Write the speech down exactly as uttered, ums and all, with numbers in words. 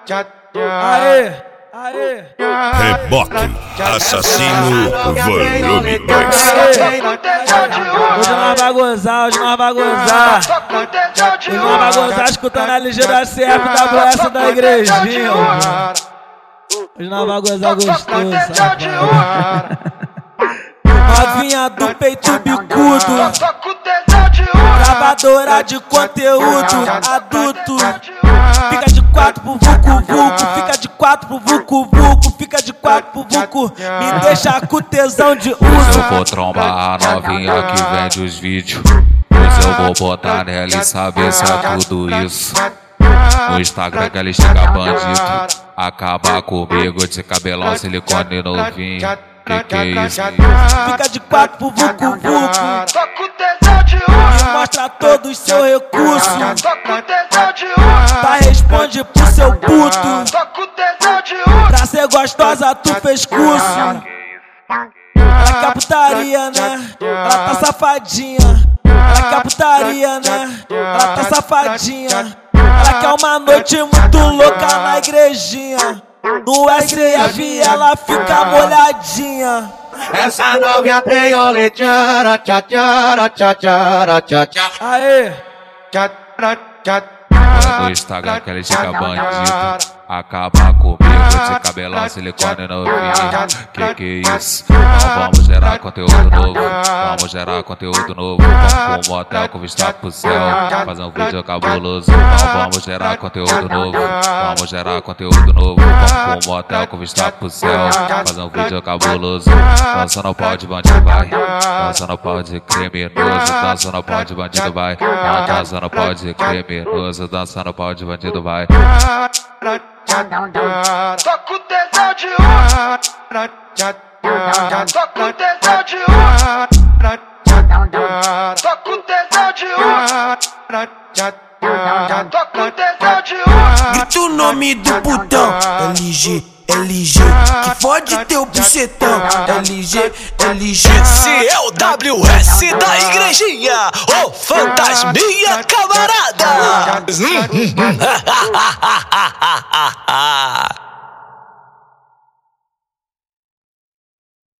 Aê, aê. Reboque, assassino, volume dois. Hoje nós vai gozar, hoje nós vai gozar. Hoje nós vai gozar escutando a L G da C F W S da igrejinha. Hoje nós vai gozar gostoso, safado. Novinha do peito bicudo, gravadora de conteúdo adulto. Fica de quatro pro vucu vucu, fica de quatro pro vucu vucu, fica de quatro pro vucu. Me deixa com tesão de uso. Eu vou trombar a novinha que vende os vídeos. Pois eu vou botar nela e saber se é tudo isso. No Instagram que ela chega bandido, acaba comigo de cabelão, silicone novinho. Que que é isso? Fica de quatro pro vucu vucu, me mostra todo o seu recurso. Tá, responde pro seu puto. Pra ser gostosa tu fez curso. Ela quer putaria, né? Ela tá safadinha. Ela quer putaria, né? Ela tá safadinha. Ela quer uma noite muito louca na igrejinha. No S F ela fica molhadinha. Essa novinha tem olê, tchara, tchá, tchara, tchá, tchara, tchá, tchá. Aê! Tchara, tchá. No Instagram que ela chega bandido, acaba comigo de cabelão, silicone novinho. Que que é isso? Então vamos gerar conteúdo novo, vamos gerar conteúdo novo. Vamos pra um motel com vista pro céu, fazer um vídeo cabuloso. Então vamos gerar conteúdo novo, vamos gerar conteúdo novo. Vamos pra um motel com vista pro céu, fazer um vídeo cabuloso. Dança no pau de bandido vai, dança no pau de criminoso, dança no pau de bandido vai, dança no pau de criminoso, dança no pau de bandido vai. Só com tesão de uso. Só com tesão de uso. Só com tesão de uso. Só com tesão de uso. Grita o nome do putão, L G, L G, que fode teu bucetão, L G, L G. Esse é o W S da igrejinha, ô fantasminha camarada.